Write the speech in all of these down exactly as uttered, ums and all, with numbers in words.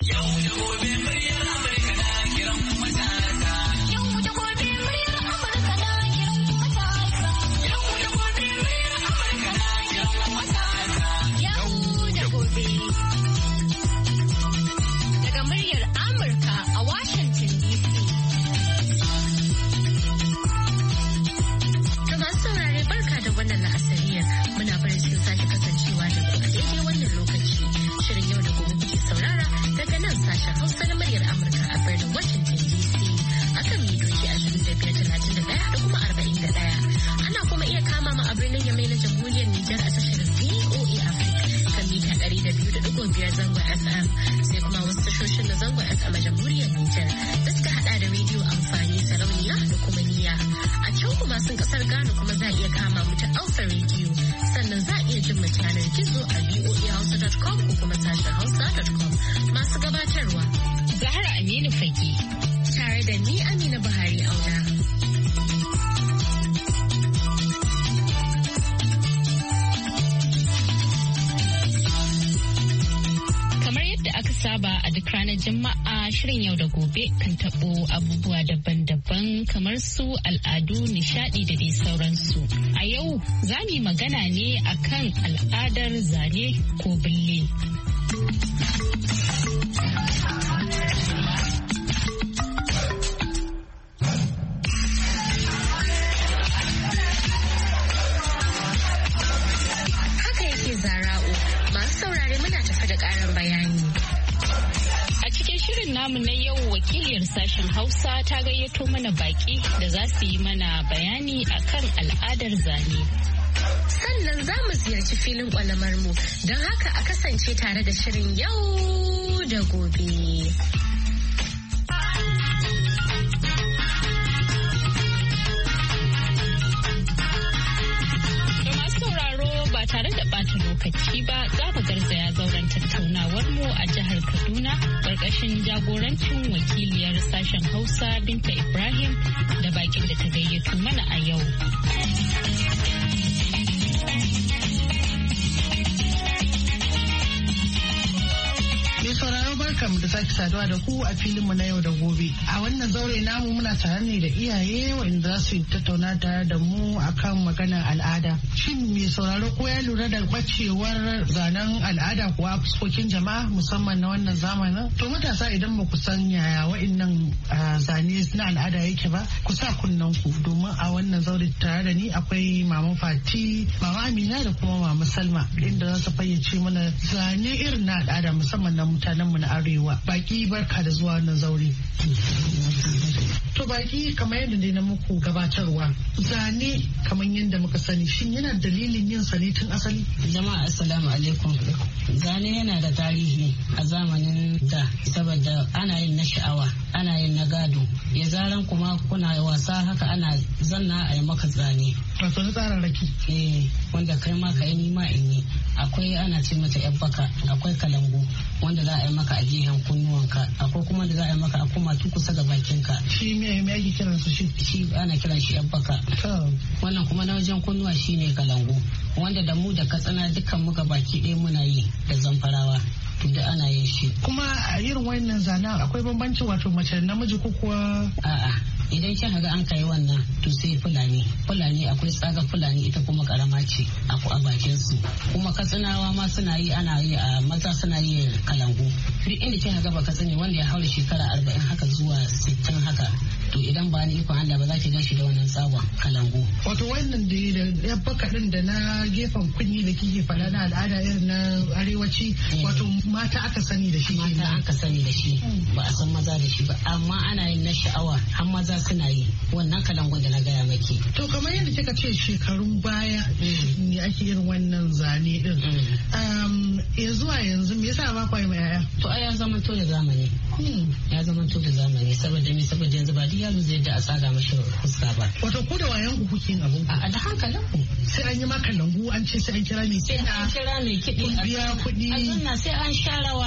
Jama'a shirin yau da gobe kan tabo abubuwa daban-daban kamar su al'adu, nishadi da dai sauransu. A yau za mu yi magana ne akan al'adar zane ko bille. Haka yake Zara'u, masu saurare muna tafi da ƙarin bayani. Shirin namu na yau wakiliyar sashen Hausa ta gayyato mana baki da za su yi mana bayani akan al'adar zane. Sannan za mu ziyarci filin kwalamar mu don haka a kasance tare da shirin yau da gobe. Ba tare da ɓata lokaci ba za mu garzaya zauren tattaunawar mu a jihar Kaduna ƙarƙashin jagorancin wakiliyar sashen Hausa Binta Ibrahim da bakin da ta gayyato mana a yau. sauraro barkamu da sake saduwa da ku a filinmu na yau da gobe. A wannan zaure namu muna tare ne da iyaye wanda za su tattauna tare da mu akan maganar al'ada. Shin mai sauraro ko ya lura da bacewar zanen al'ada kuwa a fuskokin jama'a musamman na wannan zamanin? To matasa idan ba ku san yaya wa'innan zane na al'ada yake ba, ku sa kunnen ku domin a wannan zaure tare da ni akwai Mama Fati, Mama Amina da kuma Mama Salma inda za su fayyace mana zane irin na al'ada musamman na mutanenmu na arewa. Baki barka da zuwa wannan zaure. To baki kamar yadda dai na muku gabatarwa, zane kamar yadda muka sani shin yana dalilin yin sa ne tun asali? Jama'a assalamu alaikum. Zane yana da tarihi a zamanin da saboda ana yin na sha'awa, ana yin na gado. Ya zaran kuma kuna wasa haka ana zanna a yi maka zane. Wato na tsararraki. Eh, wanda kai ma ka yi ni ma in yi. Akwai ana ce mata yan baka, akwai kalangu wanda za a yi maka a gehen kunnuwanka, akwai kuma da za a yi maka a kuma tu kusa ga bakinka. Shi me me ake kiran su shi? Shi ana kiran shi yan baka. Wannan kuma na wajen kunnuwa shine kalangu, wanda da mu da katsina dukkan mu ga baki ɗaya muna yi da zamfarawa. Da ana yin shi. Kuma a irin wannan zanen akwai bambanci wato mace da namiji ko kuwa? A'a, idan kin ga an kai wannan to sai fulani. Fulani akwai tsaga fulani ita kuma karama ce a bakin su. Kuma katsinawa ma suna yi ana yi a maza suna yi kalangu. Duk inda kin ga ba katsine wanda ya haura shekara arba'in haka zuwa sittin haka. To idan ba ni ikon Allah ba za ki gan shi da wannan tsagon kalangu. Wato wannan da ya baka din da na gefen kunni da kike faɗa na al'ada irin na arewaci wato mata aka sani da shi. Mata aka sani da shi ba a san maza da shi ba amma ana yin na sha'awa har maza suna yi wannan kalangun da na gaya maki. To kamar yadda kika ce shekarun baya ne ake irin wannan zane din. Ya zuwa yanzu me yasa ba kwai mai yaya? To ai ya zama to da zamani. Ya zama to da zamani saboda me saboda yanzu ba yaro zai da a tsaga mashi fuska ba. Wato ku da wayan ku kuke yin abun? A da hankalin ku. Sai an yi maka lambu an ce sai an kira mai kiɗa. Sai an kira mai kiɗi. Kun biya kuɗi. A zanna sai an sha rawa.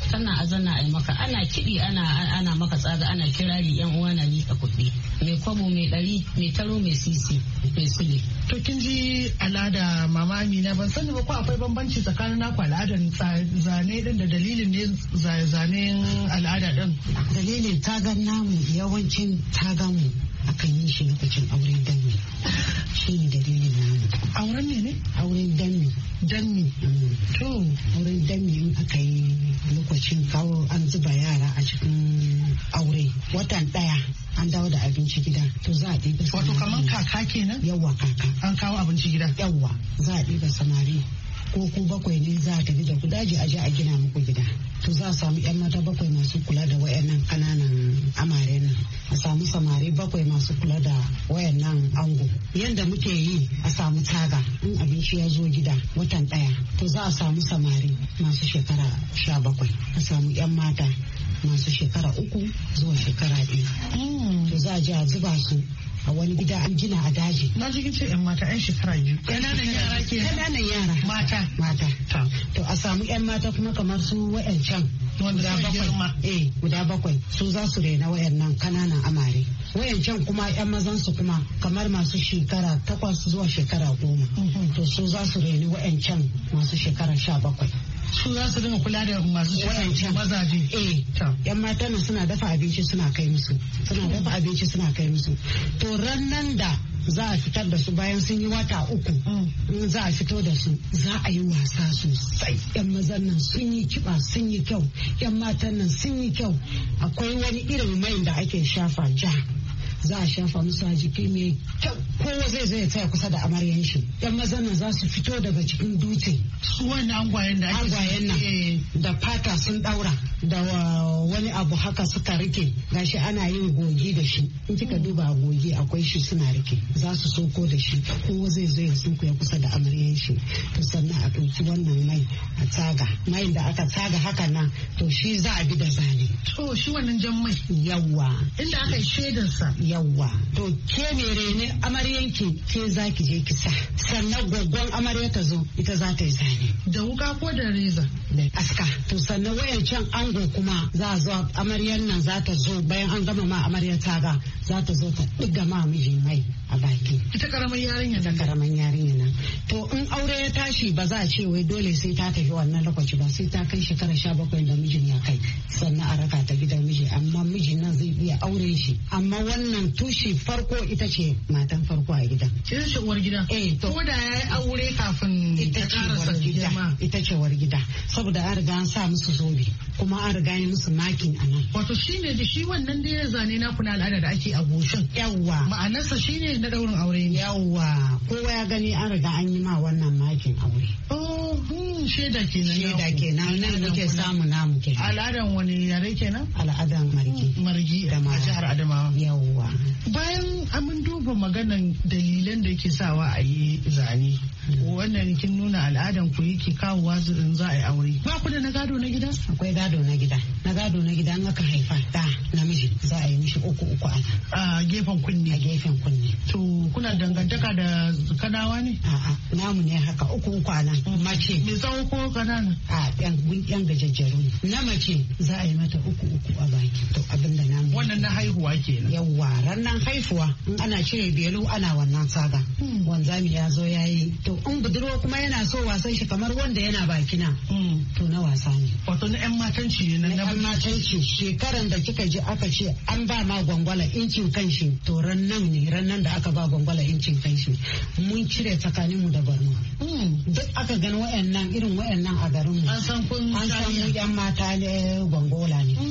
sannan a zanna a yi maka ana kiɗi ana ana maka tsaga ana kirari yan uwa na liƙa kuɗi mai kwabo mai ɗari mai taro mai sisi mai sule. To kin ji al'ada mama Amina ban sani ba ko akwai bambanci tsakanin naku al'adar zane din da dalilin ne zanen al'ada din. Dalilin tagan namu yawancin tagan mu akan yi shi lokacin auren danni. Shi ne dalilin namu. Auren ne ne? Auren danni. Danni. To auren danni in aka yi lokacin kawo an zuba yara a cikin aure watan daya an dawo da abinci gida to za a ɗiba samari. Wato kamar kaka kenan? Yawwa kaka. An kawo abinci gida? Yawwa za a ɗiba samari. Ko ku bakwai ne za a tafi da ku daji a je a gina muku gida. To za a samu yan mata bakwai masu kula da wayannan kananan amare nan. A samu samari bakwai masu kula da wayannan ango. Yanda muke yi a samu taga in abinci ya zo gida watan daya. To za a samu samari masu shekara sha bakwai. A samu yan mata masu shekara uku zuwa shekara biyu. To za a je a zuba su a wani gida an gina a daji. Na ji ce yan mata yan shekara biyu. Kananan yara ke. Kananan yara. Mata. Mata. To a samu yan mata kuma kamar su wayancan. Guda bakwai. Eh guda bakwai su za su rena wayannan kananan amare. Wayancan kuma yan mazan su kuma kamar masu shekara takwas zuwa shekara goma. To su za su reni wayancan masu shekara sha bakwai. Su za su dinga kula da masu shekara mazaje. Eh yan mata nan suna dafa abinci suna kai musu. Suna dafa abinci suna kai musu. To ran nan da za a fitar da su bayan sun yi wata uku in za a fito da su za a yi wasa sosai. Yan mazan nan sun yi kiba sun yi kyau, yan matan nan sun yi kyau. Akwai wani irin mai da ake shafa ja za a shafa musu a jiki mai kyau, kowa zai zai tsaya kusa da amaryan shi. Yan mazan nan za su fito daga cikin dutse. Su wani angwayen da ake angwayen nan da fata sun daura da wani abu haka suka rike gashi ana yin gogi da shi. In kika duba a gogi akwai shi suna rike za su soko da shi, kowa zai zo ya sunku ya kusa da amaryan shi. To sannan a ɗauki wannan mai a tsaga, mai da aka tsaga haka nan to shi za a bi da zane. To shi wannan jan mai yawwa inda aka yi shaidarsa yawwa. To ke mere ne amaryanki ke za ki je ki sa, sannan gwaggon amarya ta zo ita za ta yi zane da wuka ko da reza da aska. To sannan wayancan ango kuma za a zo amaryan nan za ta zo bayan an gama ma amarya taga za ta zo ta ɗiga ma miji mai a baki. Ita karamar yarinya ta karamar yarinya nan. To in aure ya tashi ba za a ce wai dole sai ta tafi wannan lokaci ba, sai ta kai shekara sha bakwai da mijin ya kai sannan a raka ta gidan miji, amma mijin nan zai iya aure shi. Amma wannan tushe farko ita ce matan farko a gidan. Ita ce uwar gida. Eh to ko da ya yi aure kafin ita ce uwar gida. Ita ce uwar gida saboda an riga an sa musu zobe kuma an riga yi musu makin a nan. Wato shine da shi wannan da ya zane na kuna al'ada da ake a goshin. Yawwa. Ma'anarsa shine na daurin aure ne. Yawwa kowa ya gani an riga an yi ma wannan makin aure. Oh hmm, shaida kenan. Shaida kenan nan muke samu namu kenan. Al'adan wani yare kenan? Al'adan margi. Margi a jihar Adamawa. Yawwa. Bayan amin duba maganan dalilan da yake sawa a yi zane. Wannan kin nuna al'adan ku yake kawowa in za a yi aure. Ba ku da na gado na gida? Akwai gado na gida. Na gado na gida an aka haifa da namiji za a yi mishi uku uku a a gefen kunne. A gefen kunne. To kuna dangantaka da kanawa ne? A'a namu ne haka uku uku a nan. Mace. Me tsawo ko kanana? A yan yan gajejjeru ne. Na mace za a yi mata uku uku a baki. To abinda namu. Wannan na haihuwa kenan. Yawwa ranar haihuwa in ana cire belu ana wannan tsaga. Wanzami ya zo ya yi. To in budurwa kuma yana so wasan shi kamar wanda yana bakina. To na wasa ne. Wato na yan matanci ne na yan matanci. Shekaran da kika ji aka ce an ba ma gwangwala incin kanshi to ran nan ne ran nan da aka ba gwangwala incin kanshi mun cire tsakanin mu da Borno. Duk aka gani wayannan irin wayannan a garin mu. An san kun an san mu yan mata ne gwangwala ne.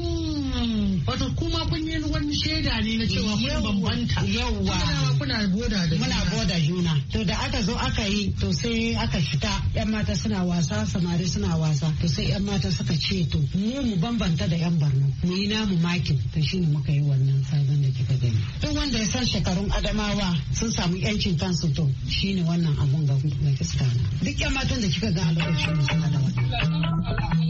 Wato kuma kun yi wani shaida ne na cewa mun bambanta. Yawwa. Kuna boda da muna boda juna. To da aka zo aka yi to sai aka fita yan mata suna wasa samari suna wasa to sai yan mata suka ce to mu mu bambanta da yan Borno mu yi namu makin to shine muka yi wannan sabon da kika gani. Duk wanda ya san shekarun Adamawa sun samu yancin kansu to shine wannan abun ga fuska na. Duk yan matan da kika ga a lokacin suna da wannan.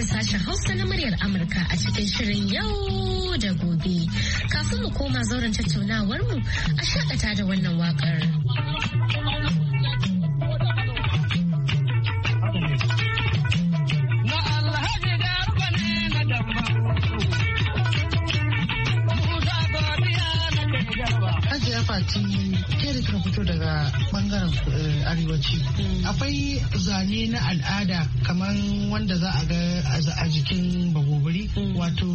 jin sashen Hausa na muryar Amurka a cikin shirin yau da gobe. Kafin mu koma zauren tattaunawar mu a shakata da wannan wakar. Fati ke da kika fito daga bangaren arewaci akwai zane na al'ada kamar wanda za a ga a jikin bagobiri wato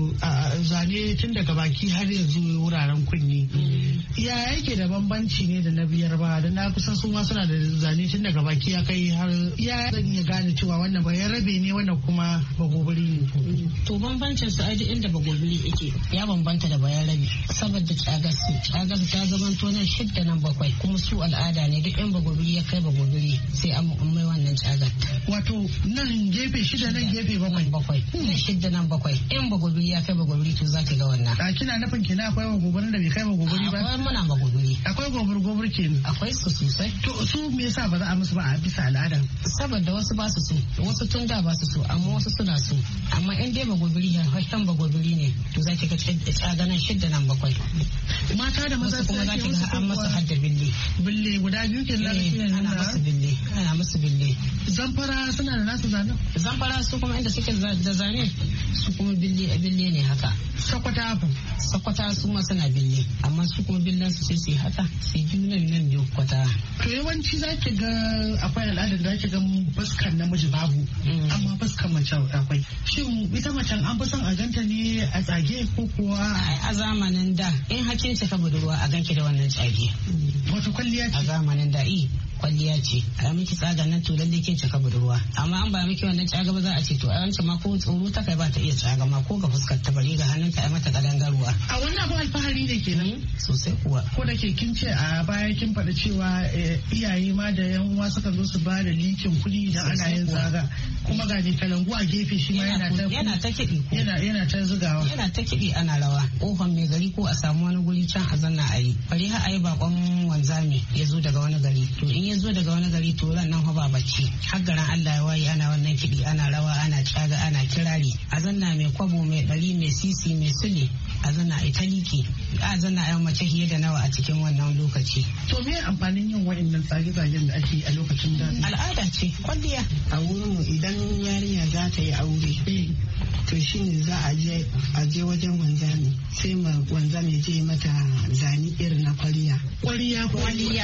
zane tun daga baki har yanzu wuraren kunni ya yake da bambanci ne da na biyar ba da na kusan su ma suna da zane tun daga baki ya kai har ya zan iya gane cewa wannan bayan rabe ne wannan kuma bagobiri ne. To bambancin su aji inda bagobiri yake ya bambanta da bayan rabe saboda tsagarsu tsagarsu ta zamanto nan shidda nan bakwai kuma su al'ada ne duk yan bagobiri ya kai bagobiri sai an mai wannan tsagar. Wato nan gefe shida nan gefe bakwai. Bakwai. Nan shidda nan bakwai yan bagobiri ya kai bagobiri to za ki ga wannan. A kina nufin kina akwai bagobirin da bai kai bagobiri ba? Akwai muna bagobiri. Akwai gobir gobir kenan. Akwai su sosai. To su me yasa ba za a musu ba a bisa al'ada? Saboda wasu ba su so wasu tun da ba su so amma wasu suna so amma in dai bagobiri ya hasken bagobiri ne to za ki ga tsaga nan shidda nan bakwai. Mata da maza kuma za ki ga an masa hadda bille. Bille guda biyu ke lafiya ana musu bille ana musu bille. Zamfara suna da nasu zane? Zamfara su kuma inda suke da zane su kuma bille bille ne haka. Sakwata abu. Sakwata su ma suna bille amma su kuma billen su sai su haka sai biyu nan nan biyu kwata. To yawanci za ki ga akwai al'adar da ki ga fuskar namiji babu amma fuskar mace akwai. Shin ita macen an fi son a ganta ne a tsage ko kuwa? A zamanin da in hakin cika budurwa a ganki da wannan tsage. Wato kwalliya ce? A zamanin da i kwalliya ce a miki tsaga nan to lalle kin cika budurwa amma an ba miki wannan tsaga ba za a ce to a wancan ma ko tsoro ta kai ba ta iya tsaga ma ko ga fuskar ta bare ga hannunta ai mata kadangarwa. A wannan abu alfahari ne kenan sosai kuwa. Ko da ke kin ce a baya kin faɗi cewa iyaye ma da yan uwa suka zo su ba da likin kuɗi idan ana yin tsaga kuma ga ne kalangu a gefe shi ma yana ta yana ta kiɗi yana yana ta zugawa yana ta kiɗi ana rawa kofan mai gari ko a samu wani guri can a zanna a yi bari har a yi bakon wanzami ya zo daga wani gari to in ya zo daga wani gari to ran nan ba bacci har garin Allah ya waye ana wannan kiɗi ana rawa ana caga ana kirari a zanna mai kwabo mai ɗari mai sisi mai sule a zanna a italiki a zanna a mace fiye da nawa a cikin wannan lokaci. To me amfanin yin wa'annan tsage-tsagen da ake a lokacin da? Al'ada ce kwalliya. A wurin mu idan yarinya za ta yi aure to shi ne za a je a je wajen wanzami sai ma wanzami je mata zani irin na kwalliya. Kwalliya kwalliya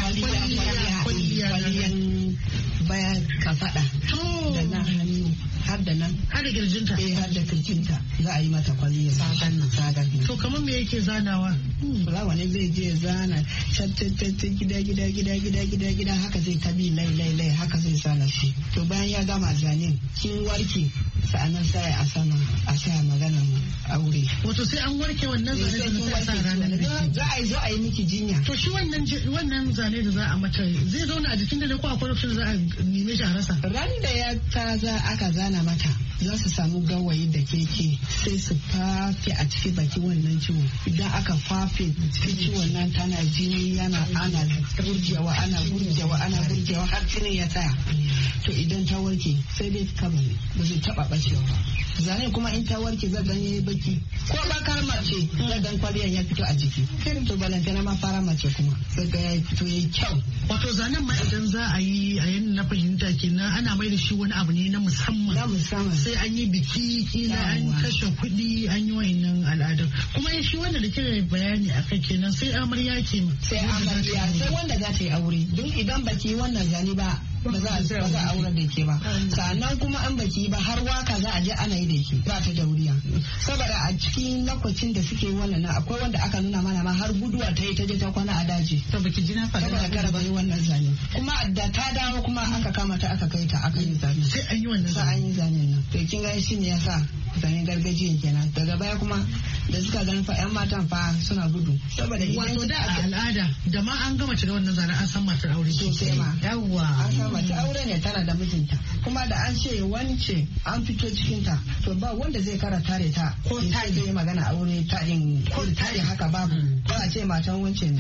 kwalliya kwalliyan baya ka faɗa. Da na hannu har da nan. Har da kirjinta. Eh har da kirjinta za a yi mata kwalliya. Sagan nan. Sagan nan. To kamar me yake zanawa? Fulawa ne zai je zana tattattata gida gida gida gida gida gida haka zai tabi lai lai lai haka zai zana shi. To bayan ya gama zanen kin warke sa'annan sai a sama a sa maganan aure. Wato sai an warke wannan zane da za a sa ranar biki. Za a yi zo a yi miki jinya. To shi wannan wannan zane da za a mata zai zauna a jikin da ne ko akwai lokacin da za a neme shi a rasa. Ran da ya ta za aka zana mata za su samu gawayi da keke sai su fafe a cikin baki wannan ciwo. Idan aka fafe cikin ciwon nan tana jini yana ana gurjewa ana gurjewa ana gurjewa har jini ya tsaya. To idan ta warke sai dai ta bane ba zai taba bacewa ba. Zane kuma in ta warke zai ganye baki ko bakar mace zai gan kwaliyan ya fito a jiki. Irin to balantana ma fara mace kuma zai ga ya fito yayi kyau. Wato zanen ma idan za a yi a yin na fahimta kenan ana mai da shi wani abu ne na musamman. Na musamman. Sai an yi biki kila an kashe kuɗi an yi wa'annan al'adun. Kuma shi wanda da kira bayani a kai kenan sai amarya ke. Sai amarya sai wanda za ta yi aure. Don idan baki wannan zane ba ba za a aure da ke ba. Sannan kuma an baki ba har waka za a je ana yi da ke ba ta dauriya. Saboda a cikin lokacin da suke wannan na akwai wanda aka nuna mana ma har guduwa ta yi ta je ta kwana a daji. To baki ji na faɗa. Saboda kada bai wannan zane. Kuma da ta dawo kuma aka kama ta aka kai ta aka yi zane. Sai an yi wannan zane. Sai an yi zane nan. To kin ga shi ne yasa zanen gargajiyan kenan. Daga baya kuma da suka ganin fa yan matan fa suna gudu. Saboda wato da a al'ada da ma an gama ta da wannan zane an san matar aure sosai ma. Yawwa. An san mace aure ne tana da mijinta kuma da an ce wance an fito cikinta to ba wanda zai kara tare ta ko ta zai magana aure ta in ko ta haka babu ba a ce matan wance ne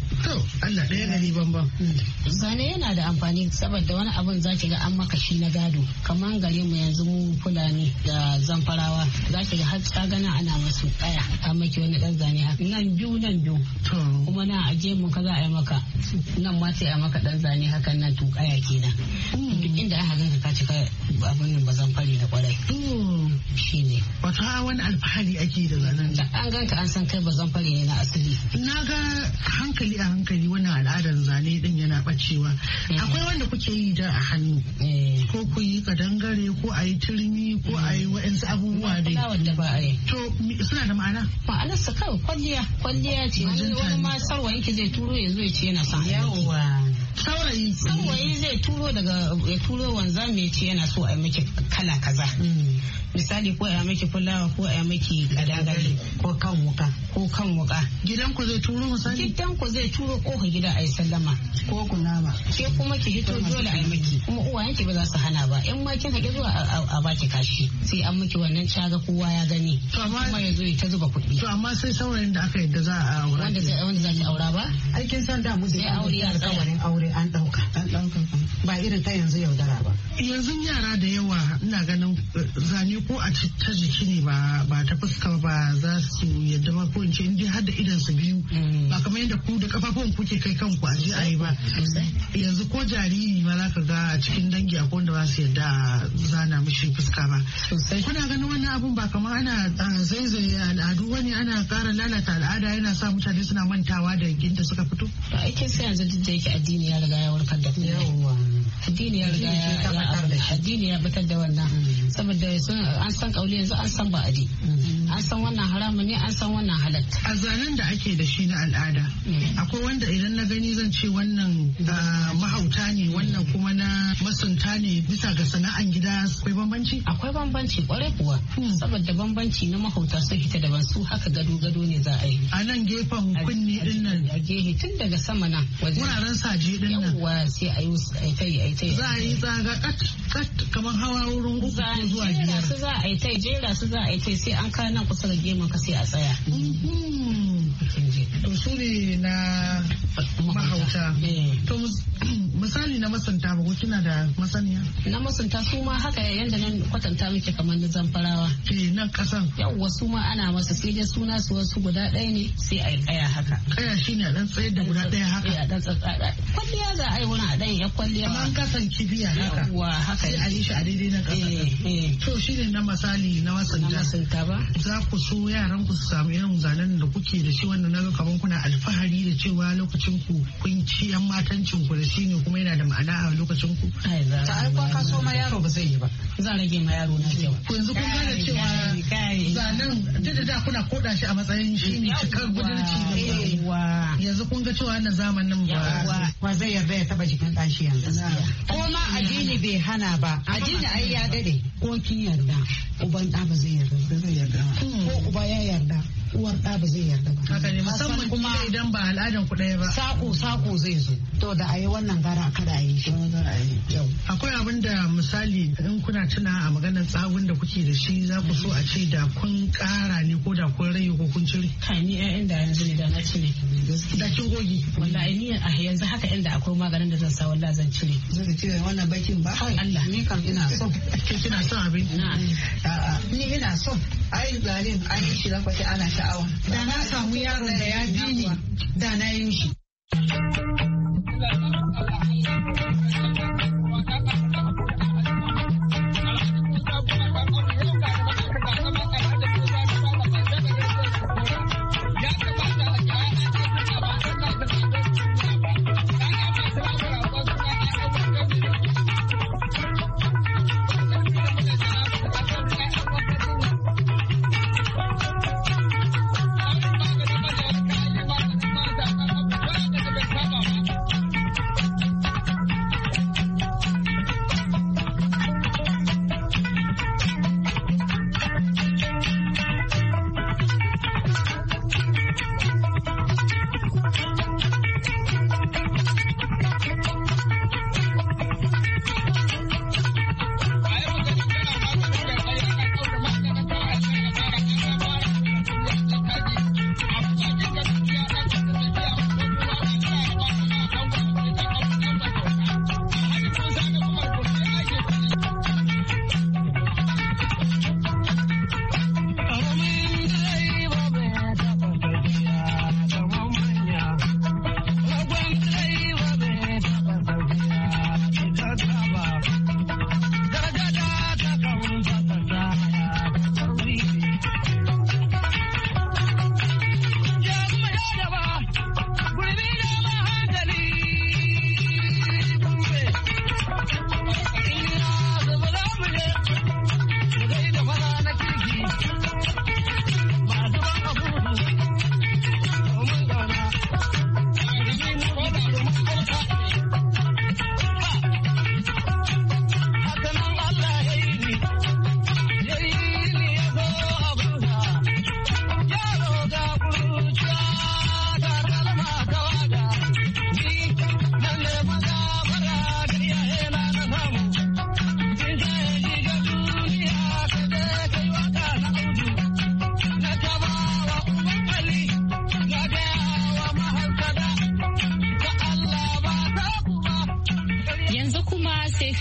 To Allah ɗaya gari banban. Zane yana da amfani saboda wani abun za ki ga an maka shi na gado kamar gare mu yanzu mu Fulani da Zamfarawa za ki ga har ta gana ana masu kaya a maki wani dan zane haka nan biyu nan biyu kuma na aje mu ka za a yi maka nan ma sai a maka dan zane hakan nan tukaya kenan duk inda aka ganka ka cika abin nan ba Zamfari da kwarai shine wata wani alfahari ake da zanen da an ganka an san kai ba Zamfari ne na asali. Na ga hankali a hankali wannan al'adar zane din yana bacewa akwai wanda kuke yi da a hannu ko ku yi kadangare ko a yi turmi ko a yi wa'ansu abubuwa dai wanda ba a yi to suna da ma'ana ma'anar sa kawai kwalliya kwalliya ce wani ma sarwayin ki zai turo ya zo ya ce yana son yawa saurayi saurayi zai turo daga ya turo wanza mai ce yana so a yi miki kala kaza misali ko a miki fulawa ko a miki kadangare ko kan wuka ko kan wuka gidan ku zai turo misali gidan ku zai turo kofa gida a yi sallama ko kunama ke kuma ki hito dole a yi miki kuma uwayen ki ba za su hana ba in ma kin haƙi zuwa a baki kashi sai an miki wannan caga kowa ya gani kuma ya zo ya ta zuba kuɗi to amma sai saurayin da aka yadda za a aura wanda zai wanda za ki aura ba aikin san da mu sai aure ya alƙawarin aure an ɗauka an ɗauka ba irin ta yanzu yaudara ba yanzu yara da yawa ina ganin zane ko a ta jiki ne ba ba ta fuska ba za su yadda ba ko in ce in dai har da idan su biyu ba kamar yadda ku da kafafun kuke kai kanku a je a yi ba yanzu ko jariri ma za ka ga a cikin dangi a wanda ba su yadda a zana mishi fuska ba kuna ganin wannan abun ba kamar ana zaizaye al'adu wani ana kara lalata al'ada yana sa mutane suna mantawa da inda suka fito ba aikin sai yanzu duk da yake addini ya riga ya warkar da yawa addini ya riga ya addini ya batar da wannan saboda an san kauli yanzu an san ba'adi an san wannan haramun ne an san wannan halatta a zanen da ake da shi na al'ada akwai wanda idan na gani zan ce wannan mahauta ne wannan kuma na masunta ne bisa ga sana'an gida akwai bambanci akwai bambanci kwarai kuwa saboda bambanci na mahauta sun hita daban su haka gado gado ne za a yi a nan gefen kunni din nan a gehe tun daga sama nan wuraren saje din nan yawwa sai a yi aitai aitai za a yi tsaga kat kat kamar hawa wurin uku ko zuwa biyar su za a aitai jera su za a aitai sai an kawo nan kusa da gemun ka sai a tsaya to su ne na mahauta to misali na masunta ba ko kina da masaniya na masunta su ma haka yanda nan kwatanta muke kamar na Zamfarawa eh nan kasan yawwa su ma ana masa sai dai suna su wasu guda ɗaya ne sai a yi kaya haka kaya shine a dan tsayar da guda ɗaya haka a dan tsatsada kwalliya za a yi wani a dan ya kwalliya kamar kasan kibiya haka yawwa haka sai a yi shi a daidai na kasa to shine na misali na masunta ba za ku so yaran ku su samu irin zanen da kuke da shi wannan naga kamar kuna alfahari da cewa lokacin ku kun ci yan matancin ku da shi ne kuma yana da ma'ana a lokacin ku ta ai kwa ka so ma yaro ba zai yi ba za rage ma yaro na kyau ku yanzu kun gane cewa zanen duk da da kuna koda shi a matsayin shi ne cikar budurci da yanzu kun ga cewa wannan zamanin ba ba zai yarda ya taba jikin ɗashi yanzu ko ma addini bai hana ba addini ai ya dade ko kin yarda uban ɗa ba zai yarda ba zai yarda ko uba ya yarda uwar ɗa ba zai yarda ba haka ne musamman kuma idan ba al'adan ku ɗaya ba sako sako zai zo to da ayi wannan gara kada a yi shi akwai abin da misali in kuna tuna a maganar tsawon da kuke da shi za ku so a ce da kun ƙara ne ko da kun rage ko kun cire kai ni ƴaƴan da yanzu ne da na cire da kin goge wallahi ni a yanzu haka inda akwai maganin da zan sa wallahi zan cire zai cire wannan bakin ba Allah ni kam ina so kin kina son abin a'a ni ina so ai zalin ai shi da kwace ana sha'awa da na samu yaron da ya bi ni da na yi shi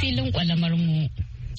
filin kwalamar mu.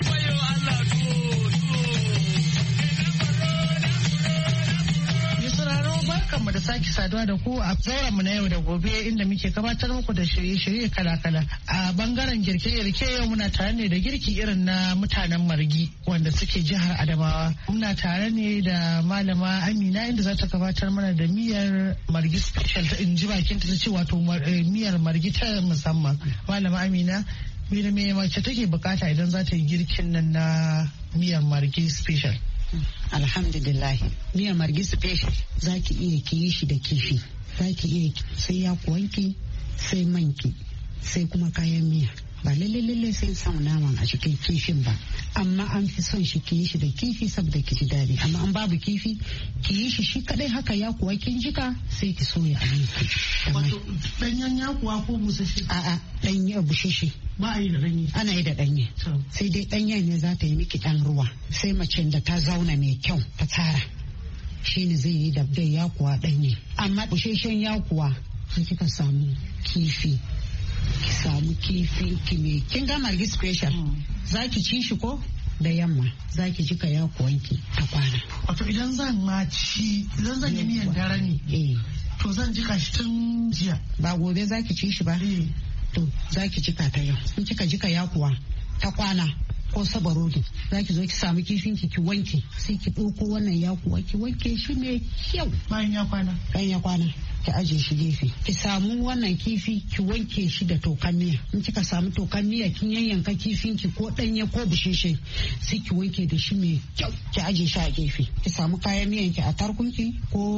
Barkanmu da sake saduwa da ku a zauren mu na yau da gobe inda muke gabatar muku da shirye-shirye kala-kala. A bangaren girke-girke yau muna tare ne da girki irin na mutanen Margi wanda suke jihar Adamawa. Muna tare ne da malama Amina inda za ta gabatar mana da miyar Margi special ta in ji bakin ta ce wato miyar Margi ta musamman. Malama Amina, me da me mace take bukata idan za ta yi girkin nan na miyar Margi special? Alhamdulillah, miyar Margi special za ki iya ki yi shi da kifi, za ki iya sai ya kuwanki, sai manki, sai kuma kayan miya. Ba lalle lalle sai samu naman a cikin kifin ba, amma an fi son shi ki yi shi da kifi saboda ki ji daɗi. Amma an babu kifi ki yi shi shi kadai haka ya kuwa kin jika sai ki soya abinki. Wato danyen ya kuwa ko busasshe? A'a, danye busasshe. Ba a yi da ɗanye. Ana yi da ɗanye. Sai dai ɗanyen ne za ta yi miki ɗan ruwa. Sai mace da ta zauna mai kyau ta tsara. Shi ne zai yi da bai yakuwa ɗanye. Amma busasshen yakuwa sai kika samu kifi. Ki samu kifi ki mai kin ga Margi special. Za ki ci shi ko da yamma za ki jika yakuwanki ta kwana. Wato idan zan ma ci idan zan yi miyan dare ne. Eh. To zan jika shi tun jiya. Ba gobe za ki ci shi ba. To za ki jika ta yau. In kika jika yakuwa ta kwana ko sabarodo za ki zo ki samu kifin ki ki wanke sai ki ɗauko wannan yakuwa ki wanke shi mai kyau. Bayan ya kwana. Bayan ya kwana. Ki aje shi gefe ki samu wannan kifi ki wanke shi da tokan miya. In kika samu tokan miya kin yanyanka kifin ki ko danye ko busheshe sai ki wanke da shi mai kyau ki aje shi a gefe. Ki samu kayan miyan ki a tarkunki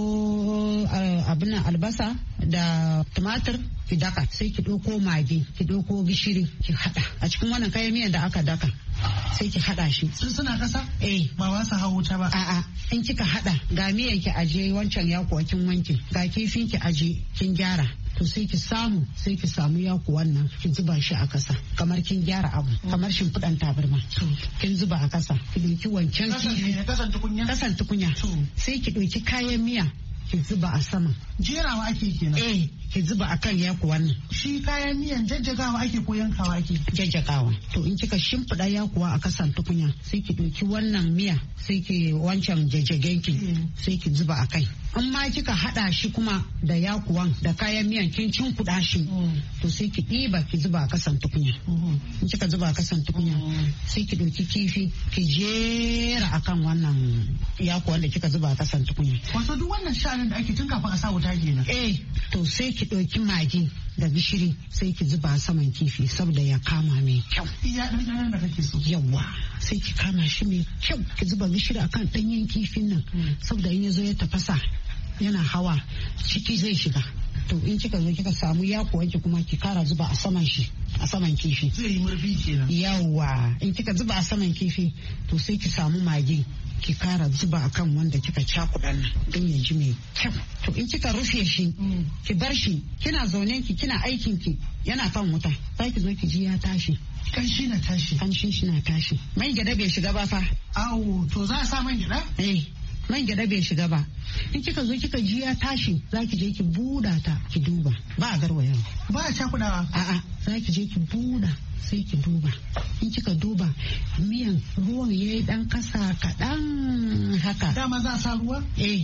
ko abin albasa da tumatir ki daka sai ki ɗauko magi ki ɗauko gishiri ki hada a cikin wannan kayan miyan da aka daka sai ki hada shi. Sun suna kasa? Eh. Ba ba su hau wuta ba. A'a, in kika hada ga miyan ki aje wancan yakuwa kin wanke ga kifin ki aje kin gyara to sai ki samu sai ki samu yaku wannan ki zuba shi a kasa kamar kin gyara abu kamar shimfiɗan tabarma kin zuba a kasa ki ɗauki wancan kifi kasan tukunya kasan tukunya sai ki ɗauki kayan miya ki zuba a sama. Jerawa ake kenan. Eh, ki zuba akan yaku wannan. Shi kayan miyan jajjagawa ake ko yankawa ake? Jajjagawa. To in kika shimfiɗa yakuwa a kasan tukunya sai ki ɗauki wannan miya sai ki wancan jajjagen ki sai ki zuba a kai. In ma kika haɗa shi kuma da yakuwan da kayan miyan kin cin kuɗa shi to sai ki ɗiba ki zuba a kasan tukunya. In kika zuba a kasan tukunya sai ki ɗauki kifi ki jera akan wannan yakuwan da kika zuba a kasan tukunya. Wato duk wannan sha'anin da ake tun kafin a sa wuta kenan. Eh, to sai ki ɗauki magi da gishiri sai ki zuba saman kifi saboda ya kama mai kyau. Iya ɗanɗanon da kake so. Yawwa sai ki kama shi mai kyau ki zuba gishiri akan ɗanyen kifin nan saboda in ya zo ya tafasa yana hawa ciki zai shiga. To in kika zo kika samu yakuwanki kuma ki kara zuba a saman shi a saman kifi. Zai yi murfi kenan. Yawwa in kika zuba a saman kifi to sai ki samu magi ki kara zuba akan wanda kika cakuɗa nan don ya ji mai kyau. To in kika rufe shi ki bar shi kina zaune ki kina aikin ki yana kan wuta za ki zo ki ji ya tashi. Kanshi na tashi. Kanshin shi na tashi. Man gyada bai shiga ba fa. Awo to za a sa man gyada? Eh. Man gyada bai shiga ba. In kika zo kika ji ya tashi za ki je ki buɗa ta ki duba ba a garwaya. Ba a cakuɗawa. A'a za ki je ki buɗa sai ki duba. In kika duba miyan ruwan ya yi ɗan kasa kaɗan haka. Dama za a sa ruwa? Eh.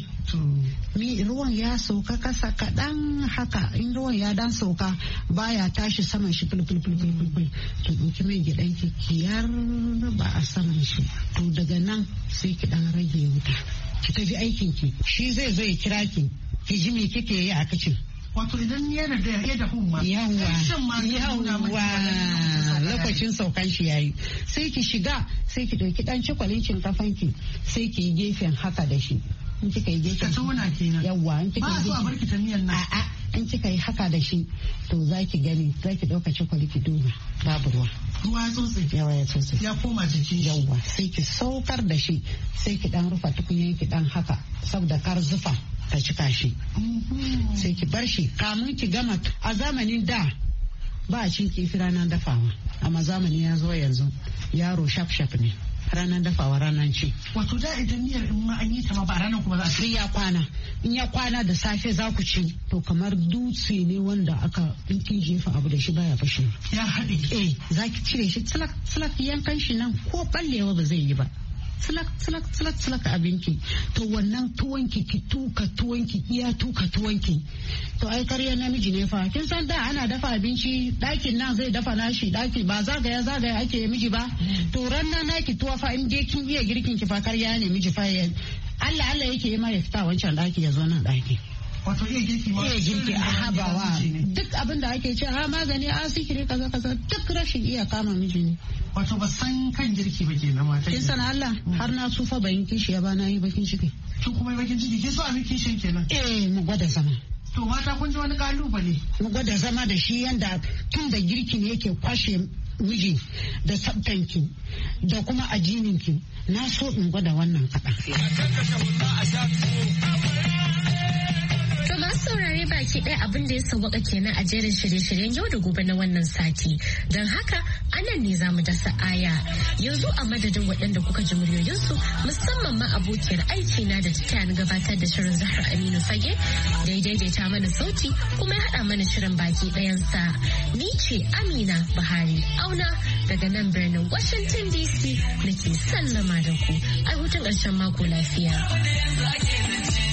Mi ruwan ya sauka kasa kaɗan haka in ruwan ya dan sauka baya tashi saman shi fulfulfulfulful to ɗauki mai gidan ki kiyar ba a saman shi to daga nan sai ki ɗan rage wuta ki tafi aikin ki shi zai zo ya kira ki ki ji me kike yi a kicin. Wato idan yana da ya da humma. Yawwa yawwa lokacin saukan shi yayi sai ki shiga sai ki ɗauki ɗan cikwalin shinkafan ki sai ki yi gefen haka da shi. In kika yi gefen ka tona kenan. Yawwa in kika yi ba a barki ta miyan nan. A'a in kika yi haka da shi to za ki gani za ki ɗauka cikwali ki duba babu ruwa. Ruwa ya tsotse. Yawa ya tsotse. Ya koma jiki. Yawwa sai ki saukar da shi sai ki ɗan rufa tukunyan ki ɗan haka saboda kar zufa ta cika shi. Sai ki bar shi kamun ki gama a zamanin da ba a cin kifi ranar dafawa, amma zamani ya zo yanzu yaro shaf shaf ne, ranar dafawa ranar ci. Wato da idan miyar in ma an yi ta ma ba ranar kuma za a sai ya kwana, in ya kwana da safe za ku ci to kamar dutse ne wanda aka in kin jefa abu da shi baya fashe. Ya haɗe. Eh za ki cire shi tsilak tsilak yankan shi nan ko ballewa ba zai yi ba. Tsilak tsilak tsilak tsilak abinki to wannan tuwonki ki tuka tuwonki iya tuka tuwonki to ai karya namiji ne fa kin san da ana dafa abinci dakin nan zai dafa nashi daki ba zagaya zagaya ake miji ba to ran nan naki tuwa fa in dai kin iya girkin ki fa karya ne miji fa Allah Allah yake yi ma ya fita wancan daki ya zo nan daki. Wato iya girki ma iya girki a habawa duk abin da ake ce a magani a sikiri kaza kaza duk rashin iya kama miji ne. Wato ba san kan girki ba ke na mata. Kin san Allah har na tsufa bayin kishi ya ba na yi bakin ciki. Kin kuma yi bakin ciki ke so a miki kishin kenan. Eh mu gwada zama. To mata kun ji wani kalubale. Mu gwada zama da shi yanda tun da girki ne yake kwashe miji da tsaftanki da kuma ajininki na so in gwada wannan kaɗan. To masu saurare baki ɗaya abin da ya sauwaka kenan a jerin shirye-shiryen yau da gobe na wannan sati. Don haka anan ne za mu dasa aya. Yanzu a madadin waɗanda kuka ji muryoyinsu musamman ma abokiyar aiki na da ta ni gabatar da shirin Zahra Aminu Fage da ya daidaita mana sauti kuma ya haɗa mana shirin baki ɗayansa. Ni ce Amina Buhari Auna daga nan birnin Washington D C nake sallama da ku. Ai hutun ƙarshen mako lafiya.